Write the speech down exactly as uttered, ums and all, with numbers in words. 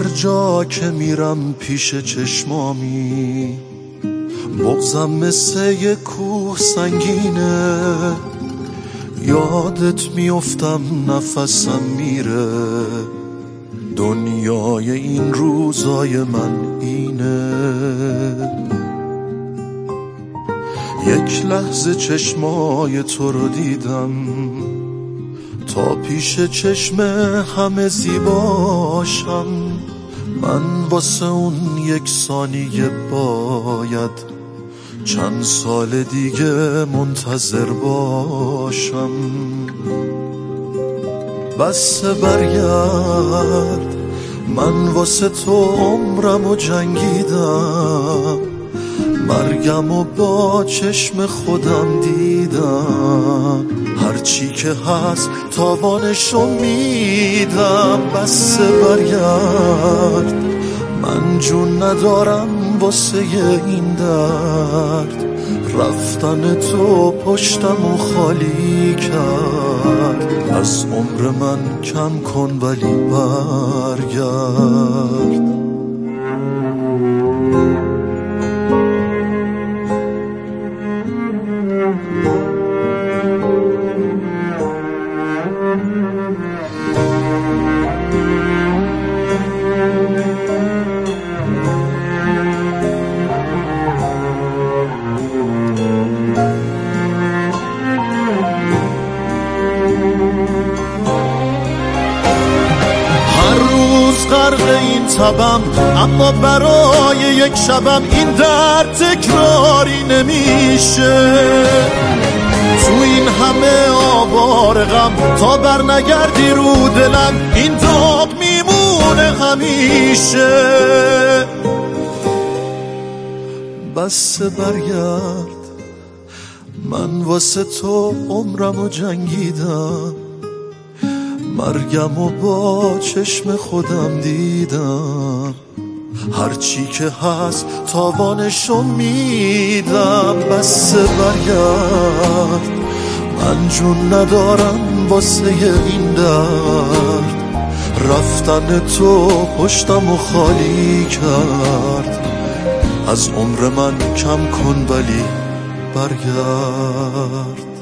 جا که میرم پیش چشمامی، بغضم مثل یه کوه سنگینه، یادت میافتم نفسم میره، دنیای این روزای من اینه. یک لحظه چشمای تو رو دیدم تا پیش چشم همه زیباشم، من واسه اون یک ثانیه باید چند سال دیگه منتظر باشم. بس برگرد، من واسه تو عمرم و جنگیدم، مرگم و با چشم خودم دیدم، هرچی که هست تاوانشو میدم. بس برگرد، من جون ندارم واسه این درد، رفتن تو پشتمو خالی کرد، از عمر من کم کن ولی برگرد. غرق این تبم، اما برای یک شبم این درد تکراری نمیشه. تو این همه آوار غم تا بر نگردی رو دلم، این داغ میمونه همیشه. بس برگرد، من واسه تو عمرم و جنگیدم، مرگم و با چشم خودم دیدم، هرچی که هست تاوانشو میدم. بس برگرد، من جون ندارم واسه این درد، رفتن تو پشتمو خالی کرد، از عمر من کم کن ولی برگرد.